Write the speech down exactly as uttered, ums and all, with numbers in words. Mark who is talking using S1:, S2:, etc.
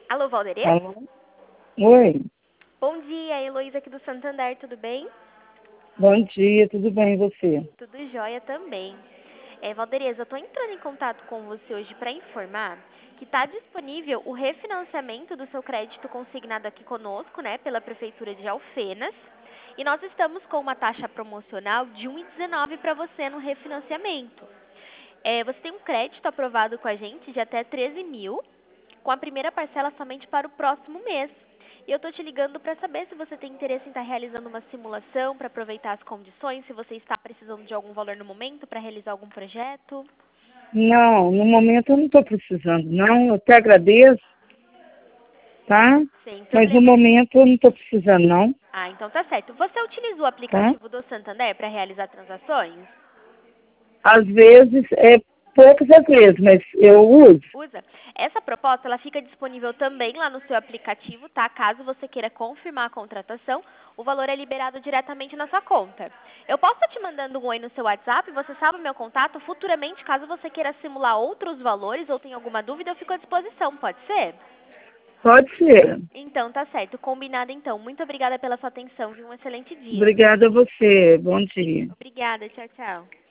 S1: Alô, Valderê?
S2: Alô? Oi,
S1: Bom dia, Heloísa aqui do Santander, tudo bem?
S2: bom dia, tudo bem e você?
S1: Tudo jóia também. É, Valdereza, eu estou entrando em contato com você hoje para informar que está disponível o refinanciamento do seu crédito consignado aqui conosco, né, pela Prefeitura de Alfenas. E nós estamos com uma taxa promocional de um vírgula dezenove para você no refinanciamento. É, você tem um crédito aprovado com a gente de até treze mil, com a primeira parcela somente para o próximo mês. E eu estou te ligando para saber se você tem interesse em estar realizando uma simulação para aproveitar as condições, se você está precisando de algum valor no momento para realizar algum projeto.
S2: Não, no momento eu não estou precisando, não. Eu até agradeço, tá?
S1: Sem
S2: Mas no
S1: problema.
S2: momento eu não estou precisando, não,
S1: Ah, então tá certo. Você utiliza o
S2: tá?
S1: aplicativo do Santander para realizar transações?
S2: Às vezes, é poucas às vezes, mas eu uso.
S1: Usa. Essa proposta ela fica disponível também lá no seu aplicativo, tá? Caso você queira confirmar a contratação, o valor é liberado diretamente na sua conta. Eu posso estar te mandando um oi no seu WhatsApp, você sabe o meu contato. Futuramente, caso você queira simular outros valores ou tenha alguma dúvida, eu fico à disposição, pode ser?
S2: Pode ser.
S1: Então, tá certo. Combinado então. Muito obrigada pela sua atenção e um excelente dia.
S2: Obrigada a você. Bom dia.
S1: Obrigada. Tchau, tchau.